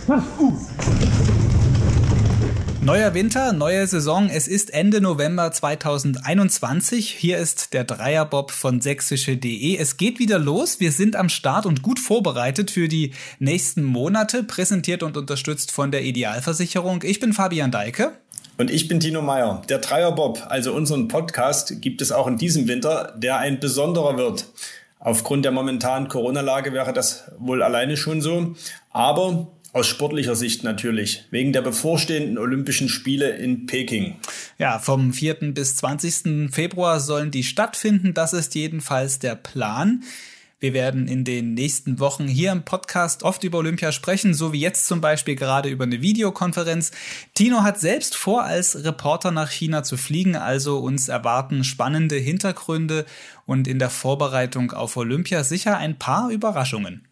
Neuer Winter, neue Saison. Es ist Ende November 2021. Hier ist der Dreierbob von sächsische.de. Es geht wieder los. Wir sind am Start und gut vorbereitet für die nächsten Monate. Präsentiert und unterstützt von der Idealversicherung. Ich bin Fabian Deike. Und ich bin Tino Meyer. Der Dreierbob, also unseren Podcast, gibt es auch in diesem Winter, der ein besonderer wird. Aufgrund der momentanen Corona-Lage wäre das wohl alleine schon so. Aber aus sportlicher Sicht natürlich, wegen der bevorstehenden Olympischen Spiele in Peking. Ja, vom 4. bis 20. Februar sollen die stattfinden. Das ist jedenfalls der Plan. Wir werden in den nächsten Wochen hier im Podcast oft über Olympia sprechen, so wie jetzt zum Beispiel gerade über eine Videokonferenz. Tino hat selbst vor, als Reporter nach China zu fliegen, also uns erwarten spannende Hintergründe und in der Vorbereitung auf Olympia sicher ein paar Überraschungen.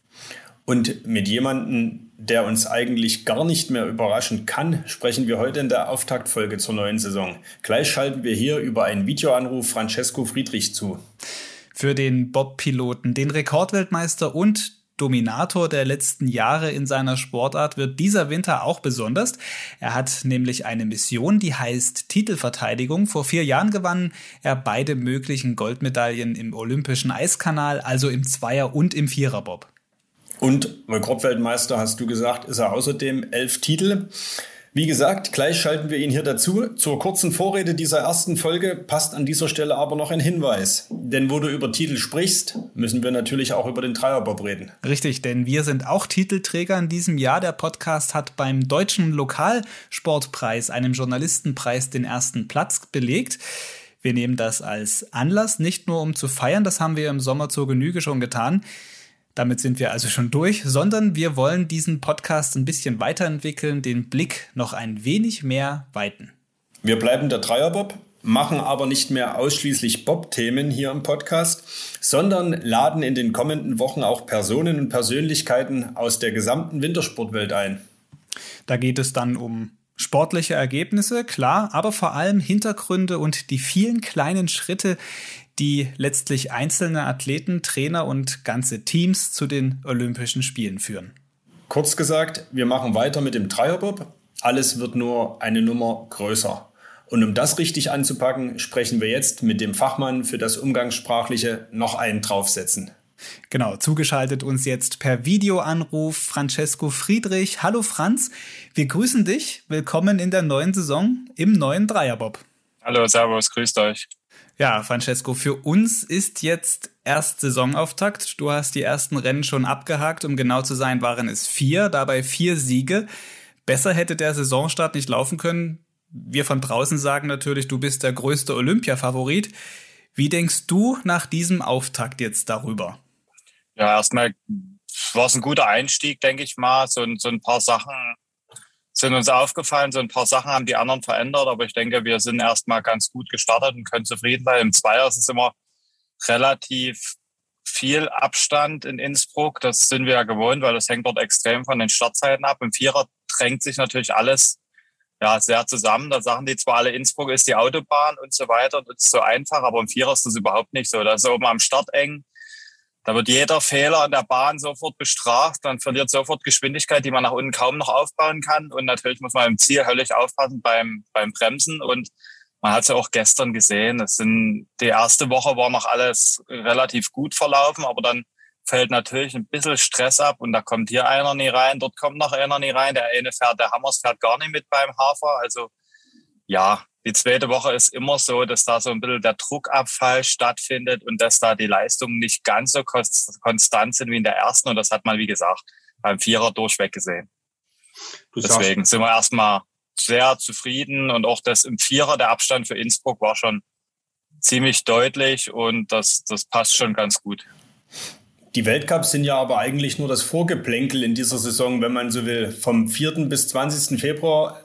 Und mit jemandem, der uns eigentlich gar nicht mehr überraschen kann, sprechen wir heute in der Auftaktfolge zur neuen Saison. Gleich schalten wir hier über einen Videoanruf Francesco Friedrich zu. Für den Bob-Piloten, den Rekordweltmeister und Dominator der letzten Jahre in seiner Sportart, wird dieser Winter auch besonders. Er hat nämlich eine Mission, die heißt Titelverteidigung. Vor 4 Jahren gewann er beide möglichen Goldmedaillen im Olympischen Eiskanal, also im Zweier- und im Viererbob. Und Rekordweltmeister, hast du gesagt, ist er außerdem 11 Titel. Wie gesagt, gleich schalten wir ihn hier dazu. Zur kurzen Vorrede dieser ersten Folge passt an dieser Stelle aber noch ein Hinweis. Denn wo du über Titel sprichst, müssen wir natürlich auch über den Dreierbob reden. Richtig, denn wir sind auch Titelträger in diesem Jahr. Der Podcast hat beim Deutschen Lokalsportpreis, einem Journalistenpreis, den ersten Platz belegt. Wir nehmen das als Anlass, nicht nur um zu feiern, das haben wir im Sommer zur Genüge schon getan. Damit sind wir also schon durch, sondern wir wollen diesen Podcast ein bisschen weiterentwickeln, den Blick noch ein wenig mehr weiten. Wir bleiben der Dreierbob, machen aber nicht mehr ausschließlich Bob-Themen hier im Podcast, sondern laden in den kommenden Wochen auch Personen und Persönlichkeiten aus der gesamten Wintersportwelt ein. Da geht es dann um sportliche Ergebnisse, klar, aber vor allem Hintergründe und die vielen kleinen Schritte, die letztlich einzelne Athleten, Trainer und ganze Teams zu den Olympischen Spielen führen. Kurz gesagt, wir machen weiter mit dem Dreierbob. Alles wird nur eine Nummer größer. Und um das richtig anzupacken, sprechen wir jetzt mit dem Fachmann für das Umgangssprachliche noch einen draufsetzen. Genau, zugeschaltet uns jetzt per Videoanruf Francesco Friedrich. Hallo Franz, wir grüßen dich. Willkommen in der neuen Saison im neuen Dreierbob. Hallo, servus, grüßt euch. Ja, Francesco, für uns ist jetzt erst Saisonauftakt. Du hast die ersten Rennen schon abgehakt. Um genau zu sein, waren es 4, dabei 4 Siege. Besser hätte der Saisonstart nicht laufen können. Wir von draußen sagen natürlich, du bist der größte Olympia-Favorit. Wie denkst du nach diesem Auftakt jetzt darüber? Ja, erstmal war es ein guter Einstieg, denke ich mal. So ein paar Sachen sind uns aufgefallen, so ein paar Sachen haben die anderen verändert, aber ich denke, wir sind erstmal ganz gut gestartet und können zufrieden sein. Im Zweier ist es immer relativ viel Abstand in Innsbruck, das sind wir ja gewohnt, weil das hängt dort extrem von den Startzeiten ab. Im Vierer drängt sich natürlich alles sehr zusammen. Da sagen die zwar alle, Innsbruck ist die Autobahn und so weiter, und das ist so einfach, aber im Vierer ist das überhaupt nicht so. Da ist oben am Start eng. Da wird jeder Fehler an der Bahn sofort bestraft. Man verliert sofort Geschwindigkeit, die man nach unten kaum noch aufbauen kann. Und natürlich muss man im Ziel höllisch aufpassen beim Bremsen. Und man hat es ja auch gestern gesehen. Die erste Woche war noch alles relativ gut verlaufen, aber dann fällt natürlich ein bisschen Stress ab. Und da kommt hier einer nie rein, dort kommt noch einer nie rein. Der Hammers fährt gar nicht mit beim Hafer. Also ja, die zweite Woche ist immer so, dass da so ein bisschen der Druckabfall stattfindet und dass da die Leistungen nicht ganz so konstant sind wie in der ersten. Und das hat man, wie gesagt, beim Vierer durchweg gesehen. Deswegen sind wir erstmal sehr zufrieden. Und auch das im Vierer, der Abstand für Innsbruck war schon ziemlich deutlich und das passt schon ganz gut. Die Weltcups sind ja aber eigentlich nur das Vorgeplänkel in dieser Saison, wenn man so will. Vom 4. bis 20. Februar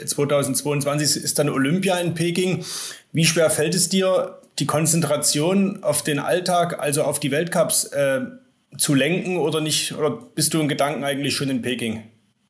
2022 ist dann Olympia in Peking. Wie schwer fällt es dir, die Konzentration auf den Alltag, also auf die Weltcups, zu lenken oder nicht? Oder bist du in Gedanken eigentlich schon in Peking?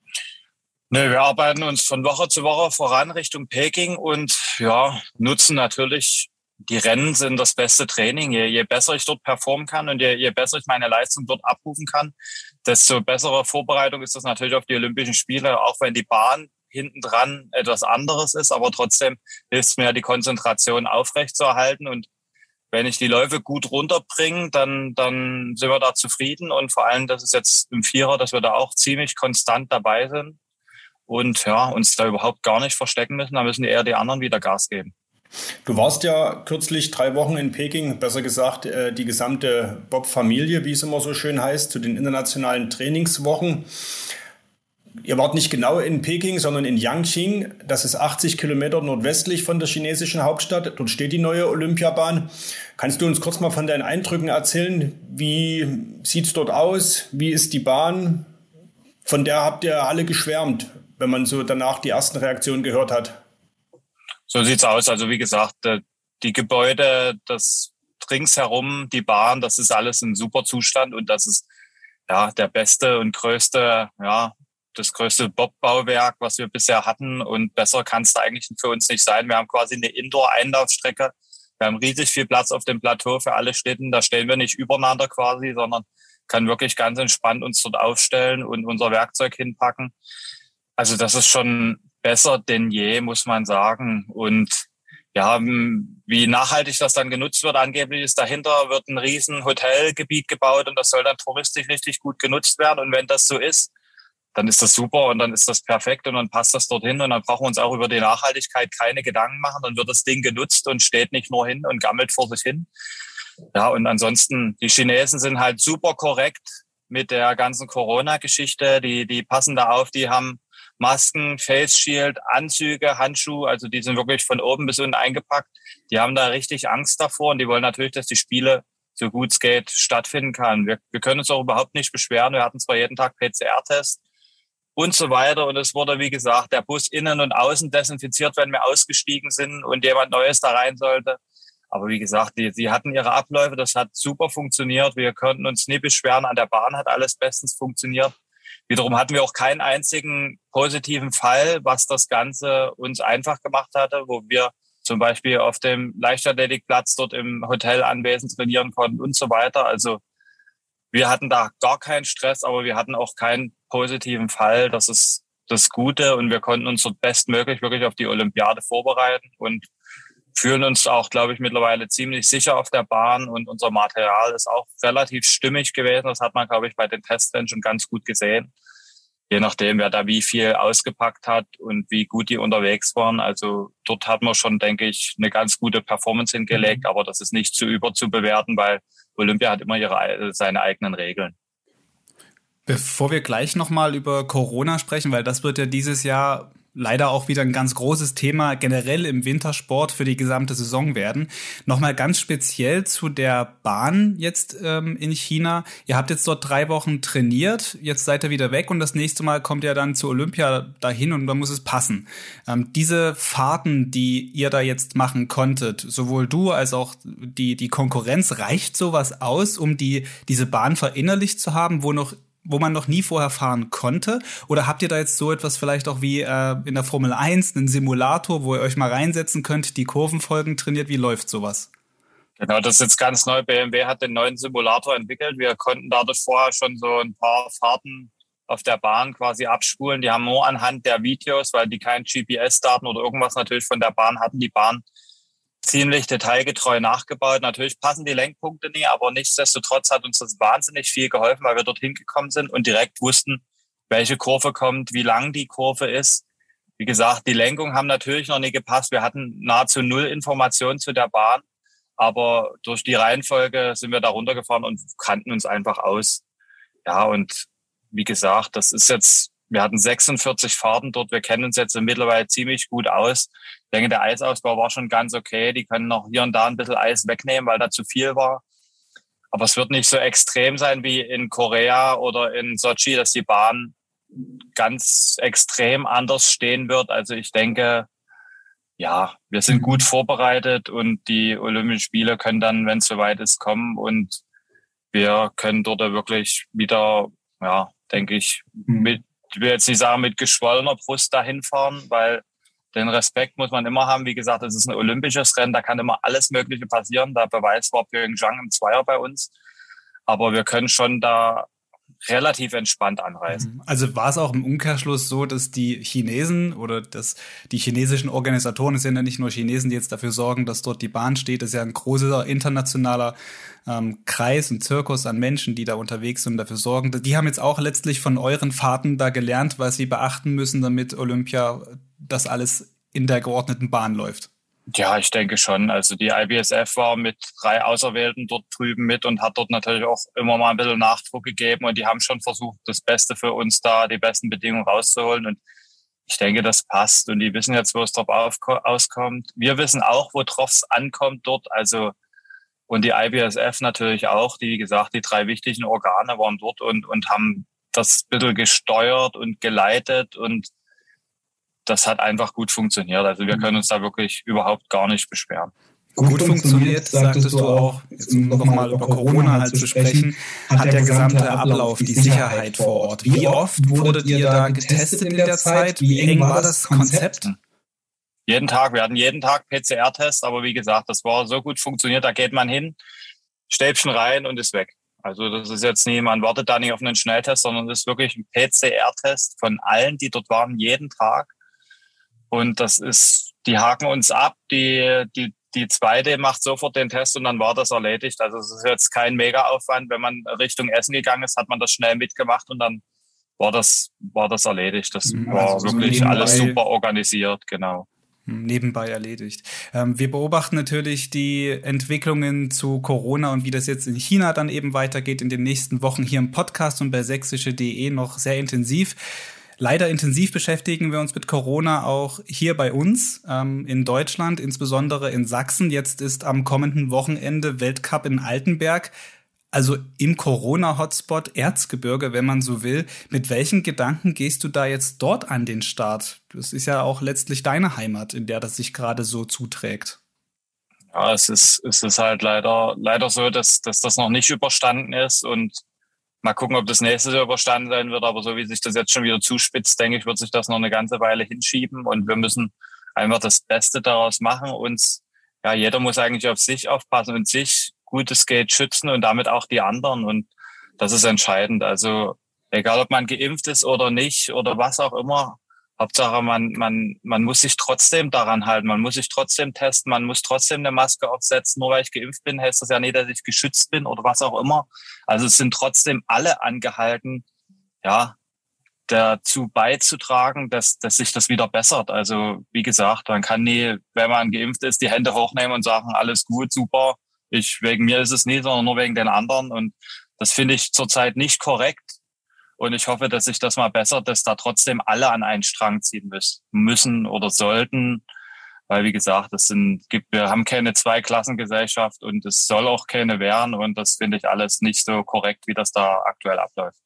Nee, wir arbeiten uns von Woche zu Woche voran Richtung Peking und nutzen natürlich, die Rennen sind das beste Training. Je besser ich dort performen kann und je besser ich meine Leistung dort abrufen kann, desto bessere Vorbereitung ist das natürlich auf die Olympischen Spiele, auch wenn die Bahn hinten dran etwas anderes ist, aber trotzdem hilft es mir, die Konzentration aufrechtzuerhalten. Und wenn ich die Läufe gut runterbringe, dann sind wir da zufrieden. Und vor allem, das ist jetzt im Vierer, dass wir da auch ziemlich konstant dabei sind und ja, uns da überhaupt gar nicht verstecken müssen. Da müssen eher die anderen wieder Gas geben. Du warst ja kürzlich 3 Wochen in Peking, besser gesagt die gesamte Bob-Familie, wie es immer so schön heißt, zu den internationalen Trainingswochen. Ihr wart nicht genau in Peking, sondern in Yangqing. Das ist 80 Kilometer nordwestlich von der chinesischen Hauptstadt. Dort steht die neue Olympiabahn. Kannst du uns kurz mal von deinen Eindrücken erzählen? Wie sieht's dort aus? Wie ist die Bahn? Von der habt ihr alle geschwärmt, wenn man so danach die ersten Reaktionen gehört hat. So sieht's aus. Also wie gesagt, die Gebäude, das ringsherum, die Bahn, das ist alles in super Zustand und das ist ja der beste und größte, das größte Bobbauwerk, was wir bisher hatten und besser kann es eigentlich für uns nicht sein. Wir haben quasi eine Indoor-Einlaufstrecke. Wir haben riesig viel Platz auf dem Plateau für alle Schlitten. Da stehen wir nicht übereinander quasi, sondern kann wirklich ganz entspannt uns dort aufstellen und unser Werkzeug hinpacken. Also das ist schon besser denn je, muss man sagen. Und ja, wie nachhaltig das dann genutzt wird, angeblich ist dahinter, wird ein riesen Hotelgebiet gebaut und das soll dann touristisch richtig gut genutzt werden. Und wenn das so ist, dann ist das super und dann ist das perfekt und dann passt das dorthin und dann brauchen wir uns auch über die Nachhaltigkeit keine Gedanken machen. Dann wird das Ding genutzt und steht nicht nur hin und gammelt vor sich hin. Ja, und ansonsten, die Chinesen sind halt super korrekt mit der ganzen Corona-Geschichte. Die passen da auf, die haben Masken, Face Shield, Anzüge, Handschuhe, also die sind wirklich von oben bis unten eingepackt. Die haben da richtig Angst davor und die wollen natürlich, dass die Spiele so gut es geht stattfinden kann. Wir können uns auch überhaupt nicht beschweren. Wir hatten zwar jeden Tag PCR-Test und so weiter und es wurde, wie gesagt, der Bus innen und außen desinfiziert, wenn wir ausgestiegen sind und jemand Neues da rein sollte. Aber wie gesagt, die hatten ihre Abläufe, das hat super funktioniert. Wir konnten uns nie beschweren, an der Bahn hat alles bestens funktioniert. Wiederum hatten wir auch keinen einzigen positiven Fall, was das Ganze uns einfach gemacht hatte, wo wir zum Beispiel auf dem Leichtathletikplatz dort im Hotel anwesend trainieren konnten und so weiter. Also wir hatten da gar keinen Stress, aber wir hatten auch keinen positiven Fall. Das ist das Gute und wir konnten uns dort bestmöglich wirklich auf die Olympiade vorbereiten und fühlen uns auch, glaube ich, mittlerweile ziemlich sicher auf der Bahn und unser Material ist auch relativ stimmig gewesen. Das hat man, glaube ich, bei den Testrennen schon ganz gut gesehen. Je nachdem, wer da wie viel ausgepackt hat und wie gut die unterwegs waren. Also dort hat man schon, denke ich, eine ganz gute Performance hingelegt, aber das ist nicht zu überzubewerten, weil Olympia hat immer seine eigenen Regeln. Bevor wir gleich nochmal über Corona sprechen, weil das wird ja dieses Jahr leider auch wieder ein ganz großes Thema generell im Wintersport für die gesamte Saison werden. Nochmal ganz speziell zu der Bahn jetzt in China. Ihr habt jetzt dort 3 Wochen trainiert, jetzt seid ihr wieder weg und das nächste Mal kommt ihr dann zur Olympia dahin und dann muss es passen. Diese Fahrten, die ihr da jetzt machen konntet, sowohl du als auch die Konkurrenz, reicht sowas aus, um diese Bahn verinnerlicht zu haben, wo man noch nie vorher fahren konnte? Oder habt ihr da jetzt so etwas vielleicht auch wie in der Formel 1, einen Simulator, wo ihr euch mal reinsetzen könnt, die Kurvenfolgen trainiert? Wie läuft sowas? Genau, das ist jetzt ganz neu. BMW hat den neuen Simulator entwickelt. Wir konnten dadurch vorher schon so ein paar Fahrten auf der Bahn quasi abspulen. Die haben nur anhand der Videos, weil die keinen GPS-Daten oder irgendwas natürlich von der Bahn hatten, die Bahn ziemlich detailgetreu nachgebaut. Natürlich passen die Lenkpunkte nie, aber nichtsdestotrotz hat uns das wahnsinnig viel geholfen, weil wir dorthin gekommen sind und direkt wussten, welche Kurve kommt, wie lang die Kurve ist. Wie gesagt, die Lenkungen haben natürlich noch nie gepasst. Wir hatten nahezu 0 Informationen zu der Bahn, aber durch die Reihenfolge sind wir da runtergefahren und kannten uns einfach aus. Ja, und wie gesagt, wir hatten 46 Fahrten dort. Wir kennen uns jetzt mittlerweile ziemlich gut aus. Ich denke, der Eisausbau war schon ganz okay. Die können noch hier und da ein bisschen Eis wegnehmen, weil da zu viel war. Aber es wird nicht so extrem sein wie in Korea oder in Sochi, dass die Bahn ganz extrem anders stehen wird. Also ich denke, ja, wir sind gut vorbereitet und die Olympischen Spiele können dann, wenn es soweit ist, kommen und wir können dort wirklich wieder, ja, denke ich, ich will jetzt nicht sagen, mit geschwollener Brust dahin fahren, weil den Respekt muss man immer haben. Wie gesagt, es ist ein olympisches Rennen, da kann immer alles Mögliche passieren. Der Beweis war Pyeongchang im Zweier bei uns. Aber wir können schon da relativ entspannt anreisen. Also war es auch im Umkehrschluss so, dass die Chinesen oder die chinesischen Organisatoren, es sind ja nicht nur Chinesen, die jetzt dafür sorgen, dass dort die Bahn steht, es ist ja ein großer internationaler Kreis und Zirkus an Menschen, die da unterwegs sind und dafür sorgen. Die haben jetzt auch letztlich von euren Fahrten da gelernt, was sie beachten müssen, damit Olympia das alles in der geordneten Bahn läuft. Ja, ich denke schon. Also die IBSF war mit 3 Auserwählten dort drüben mit und hat dort natürlich auch immer mal ein bisschen Nachdruck gegeben und die haben schon versucht, das Beste für uns da, die besten Bedingungen rauszuholen und ich denke, das passt und die wissen jetzt, wo es drauf auskommt. Wir wissen auch, wo drauf es ankommt dort, also und die IBSF natürlich auch, die, wie gesagt, die 3 wichtigen Organe waren dort und haben das ein bisschen gesteuert und geleitet und das hat einfach gut funktioniert. Also wir können uns da wirklich überhaupt gar nicht beschweren. Gut funktioniert, sagtest du auch, jetzt um nochmal über Corona halt zu sprechen, hat der gesamte Ablauf, die Sicherheit vor Ort. Wie oft wurdet ihr da getestet in der Zeit? Wie eng war das Konzept? Jeden Tag, wir hatten jeden Tag PCR-Test, aber wie gesagt, das war so gut funktioniert, da geht man hin, Stäbchen rein und ist weg. Also das ist jetzt nie, man wartet da nicht auf einen Schnelltest, sondern das ist wirklich ein PCR-Test von allen, die dort waren, jeden Tag. Und das ist, die haken uns ab, die zweite macht sofort den Test und dann war das erledigt. Also es ist jetzt kein Mega-Aufwand. Wenn man Richtung Essen gegangen ist, hat man das schnell mitgemacht und dann war das erledigt. Das war so wirklich nebenbei, alles super organisiert, genau. Nebenbei erledigt. Wir beobachten natürlich die Entwicklungen zu Corona und wie das jetzt in China dann eben weitergeht in den nächsten Wochen hier im Podcast und bei sächsische.de noch sehr intensiv. Leider intensiv beschäftigen wir uns mit Corona auch hier bei uns in Deutschland, insbesondere in Sachsen. Jetzt ist am kommenden Wochenende Weltcup in Altenberg, also im Corona-Hotspot Erzgebirge, wenn man so will. Mit welchen Gedanken gehst du da jetzt dort an den Start? Das ist ja auch letztlich deine Heimat, in der das sich gerade so zuträgt. Ja, es ist halt leider so, dass das noch nicht überstanden ist und mal gucken, ob das nächste Jahr überstanden sein wird. Aber so wie sich das jetzt schon wieder zuspitzt, denke ich, wird sich das noch eine ganze Weile hinschieben. Und wir müssen einfach das Beste daraus machen. Jeder muss eigentlich auf sich aufpassen und sich gutes Skate schützen und damit auch die anderen. Und das ist entscheidend. Also egal, ob man geimpft ist oder nicht oder was auch immer. Hauptsache, man muss sich trotzdem daran halten, man muss sich trotzdem testen, man muss trotzdem eine Maske aufsetzen. Nur weil ich geimpft bin, heißt das ja nicht, dass ich geschützt bin oder was auch immer. Also es sind trotzdem alle angehalten, ja, dazu beizutragen, dass sich das wieder bessert. Also wie gesagt, man kann nie, wenn man geimpft ist, die Hände hochnehmen und sagen, alles gut, super. Wegen mir ist es nie, sondern nur wegen den anderen. Und das finde ich zurzeit nicht korrekt. Und ich hoffe, dass sich das mal bessert, dass da trotzdem alle an einen Strang ziehen müssen oder sollten. Weil, wie gesagt, wir haben keine Zweiklassengesellschaft und es soll auch keine werden. Und das finde ich alles nicht so korrekt, wie das da aktuell abläuft.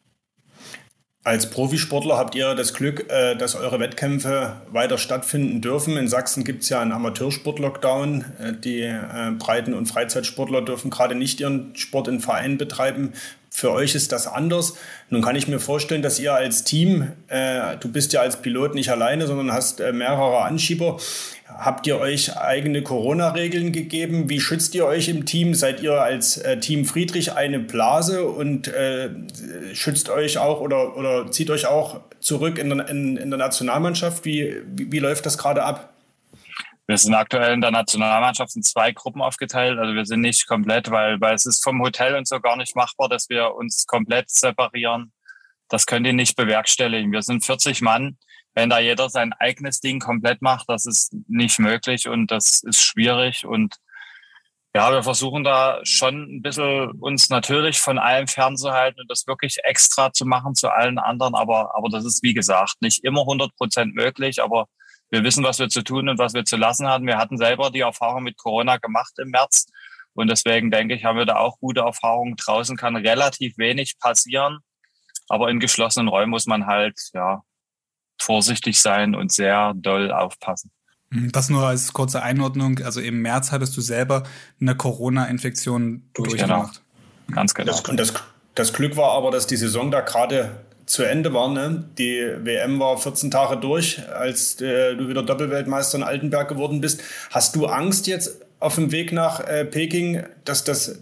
Als Profisportler habt ihr das Glück, dass eure Wettkämpfe weiter stattfinden dürfen. In Sachsen gibt es ja einen Amateursport-Lockdown. Die Breiten- und Freizeitsportler dürfen gerade nicht ihren Sport in Vereinen betreiben. Für euch ist das anders. Nun kann ich mir vorstellen, dass ihr als Team, du bist ja als Pilot nicht alleine, sondern hast mehrere Anschieber. Habt ihr euch eigene Corona-Regeln gegeben? Wie schützt ihr euch im Team? Seid ihr als Team Friedrich eine Blase und schützt euch auch oder zieht euch auch zurück in der Nationalmannschaft? Wie läuft das gerade ab? Wir sind aktuell in der Nationalmannschaft in 2 Gruppen aufgeteilt. Also wir sind nicht komplett, weil es ist vom Hotel und so gar nicht machbar, dass wir uns komplett separieren. Das können die nicht bewerkstelligen. Wir sind 40 Mann. Wenn da jeder sein eigenes Ding komplett macht, das ist nicht möglich und das ist schwierig. Und ja, wir versuchen da schon ein bisschen uns natürlich von allem fernzuhalten und das wirklich extra zu machen zu allen anderen. Aber das ist, wie gesagt, nicht immer 100% möglich. Aber wir wissen, was wir zu tun und was wir zu lassen hatten. Wir hatten selber die Erfahrung mit Corona gemacht im März. Und deswegen denke ich, haben wir da auch gute Erfahrungen. Draußen kann relativ wenig passieren. Aber in geschlossenen Räumen muss man halt, ja, vorsichtig sein und sehr doll aufpassen. Das nur als kurze Einordnung. Also im März hattest du selber eine Corona-Infektion durchgemacht. Genau. Ganz genau. Das Glück war aber, dass die Saison da gerade zu Ende war. Ne? Die WM war 14 Tage durch, als du wieder Doppelweltmeister in Altenberg geworden bist. Hast du Angst jetzt auf dem Weg nach Peking, dass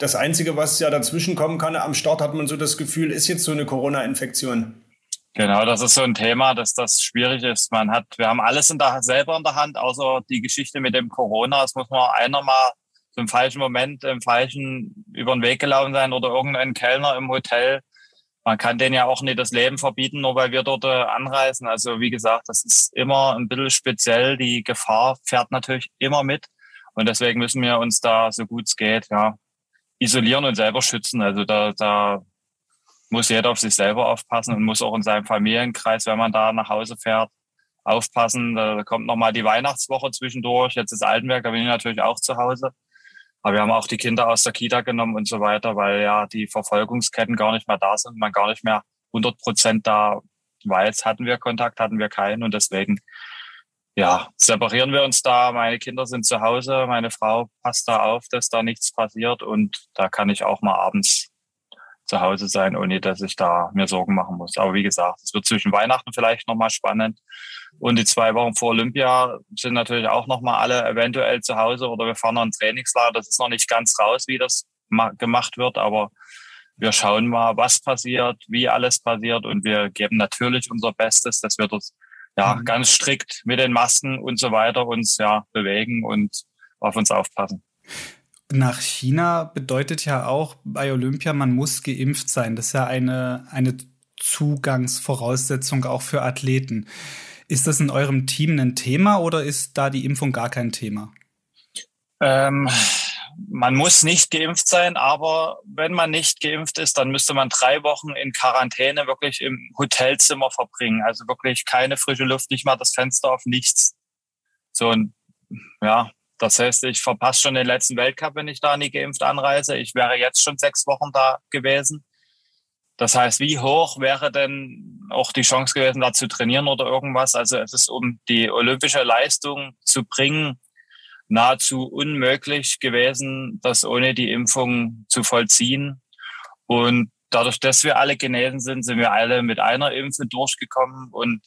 das Einzige, was ja dazwischen kommen kann, am Start hat man so das Gefühl, ist jetzt so eine Corona-Infektion. Genau, das ist so ein Thema, dass das schwierig ist. Wir haben alles selber in der Hand, außer die Geschichte mit dem Corona. Es muss nur einer mal so im falschen Moment, im falschen über den Weg gelaufen sein oder irgendein Kellner im Hotel. Man kann denen ja auch nicht das Leben verbieten, nur weil wir dort anreisen. Also wie gesagt, das ist immer ein bisschen speziell. Die Gefahr fährt natürlich immer mit. Und deswegen müssen wir uns da, so gut es geht, ja, isolieren und selber schützen. Also da muss jeder auf sich selber aufpassen und muss auch in seinem Familienkreis, wenn man da nach Hause fährt, aufpassen. Da kommt nochmal die Weihnachtswoche zwischendurch. Jetzt ist Altenberg, da bin ich natürlich auch zu Hause. Aber wir haben auch die Kinder aus der Kita genommen und so weiter, weil ja die Verfolgungsketten gar nicht mehr da sind, man gar nicht mehr 100% da weiß, hatten wir Kontakt, hatten wir keinen. Und deswegen, ja, separieren wir uns da. Meine Kinder sind zu Hause, meine Frau passt da auf, dass da nichts passiert. Und da kann ich auch mal abends zu Hause sein, ohne dass ich da mir Sorgen machen muss. Aber wie gesagt, es wird zwischen Weihnachten vielleicht nochmal spannend. Und die 2 Wochen vor Olympia sind natürlich auch nochmal alle eventuell zu Hause oder wir fahren noch ein Trainingslager. Das ist noch nicht ganz raus, wie das gemacht wird, aber wir schauen mal, was passiert, wie alles passiert und wir geben natürlich unser Bestes, dass wir das ganz strikt mit den Masken und so weiter uns bewegen und auf uns aufpassen. Nach China bedeutet ja auch bei Olympia, man muss geimpft sein. Das ist ja eine Zugangsvoraussetzung auch für Athleten. Ist das in eurem Team ein Thema oder ist da die Impfung gar kein Thema? Man muss nicht geimpft sein, aber wenn man nicht geimpft ist, dann müsste man 3 Wochen in Quarantäne wirklich im Hotelzimmer verbringen. Also wirklich keine frische Luft, nicht mal das Fenster auf, nichts. So, und das heißt, ich verpasse schon den letzten Weltcup, wenn ich da nie geimpft anreise. Ich wäre jetzt schon 6 Wochen da gewesen. Das heißt, wie hoch wäre denn auch die Chance gewesen, da zu trainieren oder irgendwas? Also es ist, um die olympische Leistung zu bringen, nahezu unmöglich gewesen, das ohne die Impfung zu vollziehen. Und dadurch, dass wir alle genesen sind, sind wir alle mit einer Impfe durchgekommen und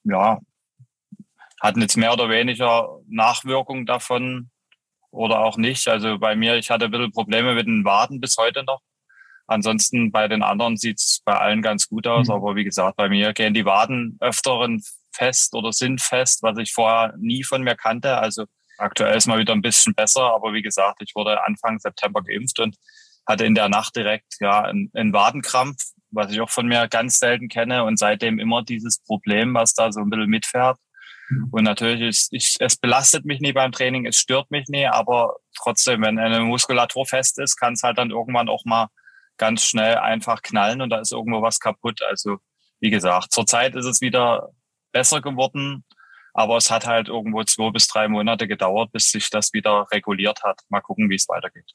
hatten jetzt mehr oder weniger Nachwirkungen davon oder auch nicht. Also bei mir, ich hatte ein bisschen Probleme mit den Waden bis heute noch. Ansonsten bei den anderen sieht's bei allen ganz gut aus. Aber wie gesagt, bei mir gehen die Waden öfteren fest oder sind fest, was ich vorher nie von mir kannte. Also aktuell ist mal wieder ein bisschen besser. Aber wie gesagt, ich wurde Anfang September geimpft und hatte in der Nacht direkt einen Wadenkrampf, was ich auch von mir ganz selten kenne. Und seitdem immer dieses Problem, was da so ein bisschen mitfährt. Und natürlich, es belastet mich nie beim Training, es stört mich nie. Aber trotzdem, wenn eine Muskulatur fest ist, kann es halt dann irgendwann auch mal ganz schnell einfach knallen und da ist irgendwo was kaputt. Also wie gesagt, zurzeit ist es wieder besser geworden, aber es hat halt irgendwo 2 bis 3 Monate gedauert, bis sich das wieder reguliert hat. Mal gucken, wie es weitergeht.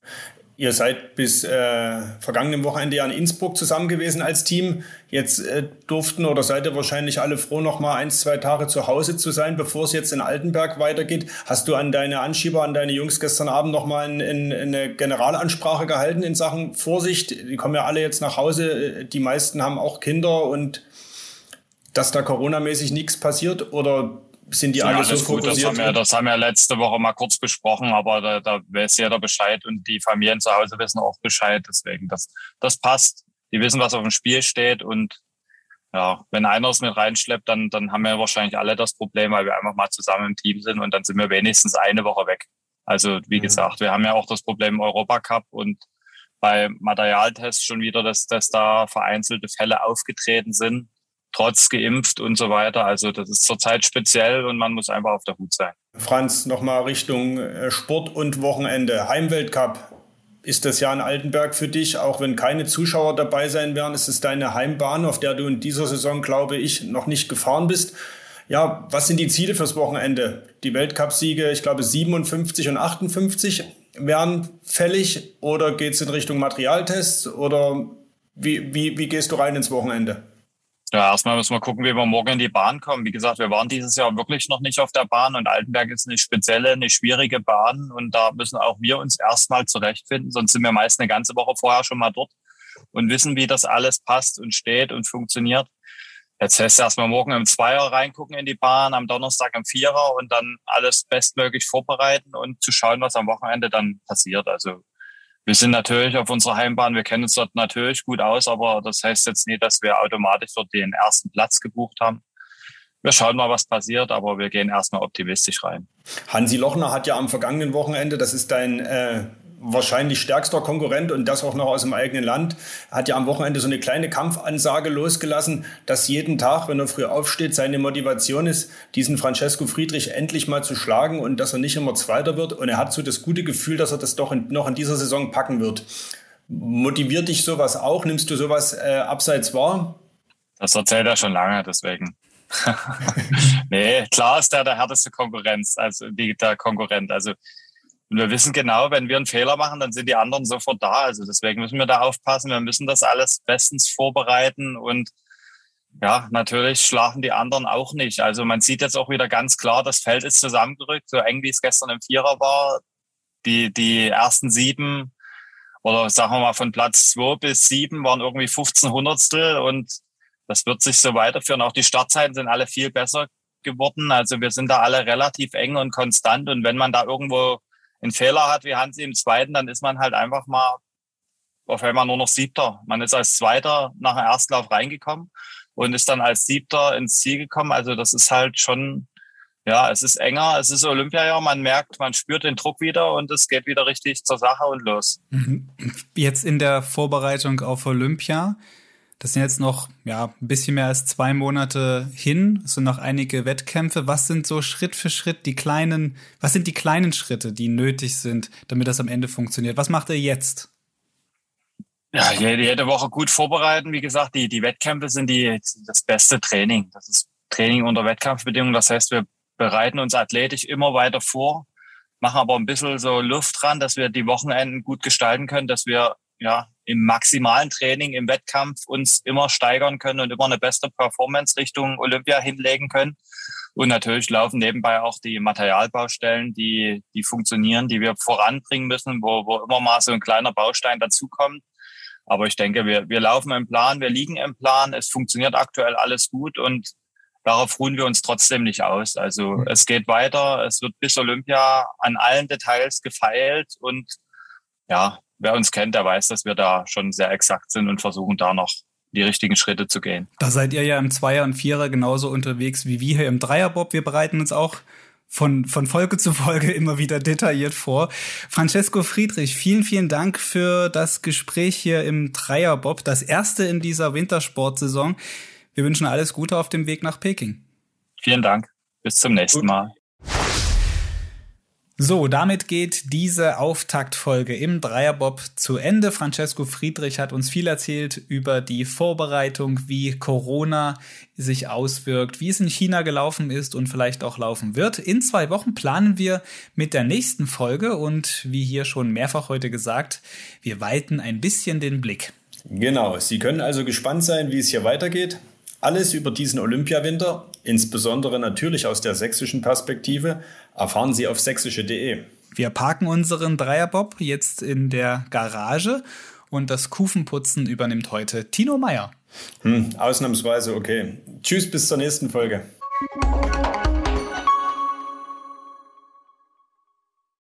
Ihr seid bis vergangenen Wochenende ja in Innsbruck zusammen gewesen als Team. Jetzt durften oder seid ihr wahrscheinlich alle froh, noch mal 1-2 Tage zu Hause zu sein, bevor es jetzt in Altenberg weitergeht. Hast du an deine Anschieber, an deine Jungs gestern Abend noch mal eine Generalansprache gehalten in Sachen Vorsicht? Die kommen ja alle jetzt nach Hause. Die meisten haben auch Kinder und dass da coronamäßig nichts passiert oder sind die alle so fokussiert? Das haben wir letzte Woche mal kurz besprochen, aber da weiß jeder Bescheid und die Familien zu Hause wissen auch Bescheid. Deswegen, das passt. Die wissen, was auf dem Spiel steht und wenn einer es mit reinschleppt, dann haben wir wahrscheinlich alle das Problem, weil wir einfach mal zusammen im Team sind und dann sind wir wenigstens eine Woche weg. Also wie gesagt, wir haben ja auch das Problem im Europacup und bei Materialtests schon wieder, dass da vereinzelte Fälle aufgetreten sind. Trotz geimpft und so weiter. Also das ist zurzeit speziell und man muss einfach auf der Hut sein. Franz, nochmal Richtung Sport und Wochenende. Heimweltcup. Ist das Jahr in Altenberg für dich, auch wenn keine Zuschauer dabei sein werden? Ist es deine Heimbahn, auf der du in dieser Saison, glaube ich, noch nicht gefahren bist? Ja, was sind die Ziele fürs Wochenende? Die Weltcupsiege, ich glaube 57 und 58 wären fällig oder geht es in Richtung Materialtests oder wie gehst du rein ins Wochenende? Ja, erstmal müssen wir gucken, wie wir morgen in die Bahn kommen. Wie gesagt, wir waren dieses Jahr wirklich noch nicht auf der Bahn und Altenberg ist eine spezielle, eine schwierige Bahn und da müssen auch wir uns erstmal zurechtfinden, sonst sind wir meist eine ganze Woche vorher schon mal dort und wissen, wie das alles passt und steht und funktioniert. Jetzt heißt es erstmal morgen im 2er reingucken in die Bahn, am Donnerstag im 4er und dann alles bestmöglich vorbereiten und zu schauen, was am Wochenende dann passiert. Also wir sind natürlich auf unserer Heimbahn, wir kennen uns dort natürlich gut aus, aber das heißt jetzt nicht, dass wir automatisch dort den ersten Platz gebucht haben. Wir schauen mal, was passiert, aber wir gehen erstmal optimistisch rein. Hansi Lochner hat ja am vergangenen Wochenende, das ist dein wahrscheinlich stärkster Konkurrent und das auch noch aus dem eigenen Land, hat ja am Wochenende so eine kleine Kampfansage losgelassen, dass jeden Tag, wenn er früh aufsteht, seine Motivation ist, diesen Francesco Friedrich endlich mal zu schlagen und dass er nicht immer Zweiter wird. Und er hat so das gute Gefühl, dass er das doch noch in dieser Saison packen wird. Motiviert dich sowas auch? Nimmst du sowas abseits wahr? Das erzählt er schon lange, deswegen. Nee, klar ist der härteste Konkurrenz, also der Konkurrent. Also und wir wissen genau, wenn wir einen Fehler machen, dann sind die anderen sofort da. Also deswegen müssen wir da aufpassen. Wir müssen das alles bestens vorbereiten und ja, natürlich schlafen die anderen auch nicht. Also man sieht jetzt auch wieder ganz klar, das Feld ist zusammengerückt, so eng wie es gestern im Vierer war. Die ersten 7 oder sagen wir mal von Platz 2 bis 7 waren irgendwie 15 Hundertstel und das wird sich so weiterführen. Auch die Startzeiten sind alle viel besser geworden. Also wir sind da alle relativ eng und konstant und wenn man da irgendwo einen Fehler hat wie Hansi im Zweiten, dann ist man halt einfach mal auf einmal nur noch Siebter. Man ist als Zweiter nach dem Erstlauf reingekommen und ist dann als Siebter ins Ziel gekommen. Also das ist halt schon, ja, es ist enger, es ist Olympiajahr, man merkt, man spürt den Druck wieder und es geht wieder richtig zur Sache und los. Jetzt in der Vorbereitung auf Olympia, das sind jetzt noch ein bisschen mehr als 2 Monate hin. Es sind noch einige Wettkämpfe. Was sind so Schritt für Schritt was sind die kleinen Schritte, die nötig sind, damit das am Ende funktioniert? Was macht ihr jetzt? Ja, jede Woche gut vorbereiten. Wie gesagt, die Wettkämpfe sind das beste Training. Das ist Training unter Wettkampfbedingungen. Das heißt, wir bereiten uns athletisch immer weiter vor, machen aber ein bisschen so Luft dran, dass wir die Wochenenden gut gestalten können, dass wir im maximalen Training, im Wettkampf uns immer steigern können und immer eine beste Performance Richtung Olympia hinlegen können. Und natürlich laufen nebenbei auch die Materialbaustellen, die funktionieren, die wir voranbringen müssen, wo immer mal so ein kleiner Baustein dazukommt. Aber ich denke, wir laufen im Plan, wir liegen im Plan, es funktioniert aktuell alles gut und darauf ruhen wir uns trotzdem nicht aus. Also es geht weiter, es wird bis Olympia an allen Details gefeilt und ja, wer uns kennt, der weiß, dass wir da schon sehr exakt sind und versuchen da noch die richtigen Schritte zu gehen. Da seid ihr ja im Zweier und Vierer genauso unterwegs wie wir hier im Dreierbob. Wir bereiten uns auch von Folge zu Folge immer wieder detailliert vor. Francesco Friedrich, vielen, vielen Dank für das Gespräch hier im Dreierbob, das erste in dieser Wintersportsaison. Wir wünschen alles Gute auf dem Weg nach Peking. Vielen Dank. Bis zum nächsten Mal. So, damit geht diese Auftaktfolge im Dreierbob zu Ende. Francesco Friedrich hat uns viel erzählt über die Vorbereitung, wie Corona sich auswirkt, wie es in China gelaufen ist und vielleicht auch laufen wird. In 2 Wochen planen wir mit der nächsten Folge und wie hier schon mehrfach heute gesagt, wir weiten ein bisschen den Blick. Genau, Sie können also gespannt sein, wie es hier weitergeht. Alles über diesen Olympiawinter, insbesondere natürlich aus der sächsischen Perspektive, erfahren Sie auf sächsische.de. Wir parken unseren Dreierbob jetzt in der Garage und das Kufenputzen übernimmt heute Tino Meyer. Ausnahmsweise okay. Tschüss, bis zur nächsten Folge.